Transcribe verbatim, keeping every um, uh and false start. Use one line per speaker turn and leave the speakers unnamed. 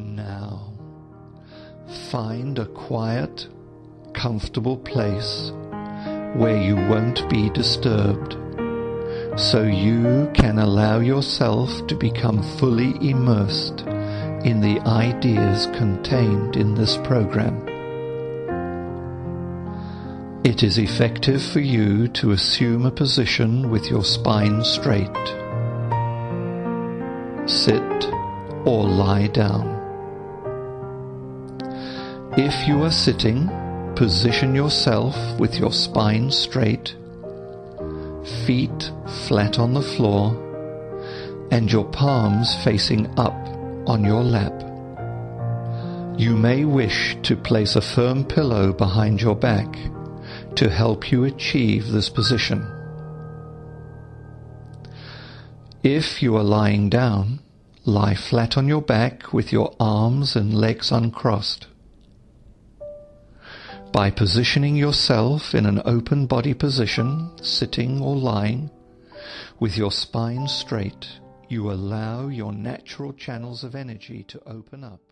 Now, find a quiet, comfortable place where you won't be disturbed, so you can allow yourself to become fully immersed in the ideas contained in this program. It is effective for you to assume a position with your spine straight. Sit or lie down. If you are sitting, position yourself with your spine straight, feet flat on the floor, and your palms facing up on your lap. You may wish to place a firm pillow behind your back to help you achieve this position. If you are lying down, lie flat on your back with your arms and legs uncrossed. By positioning yourself in an open body position, sitting or lying, with your spine straight, you allow your natural channels of energy to open up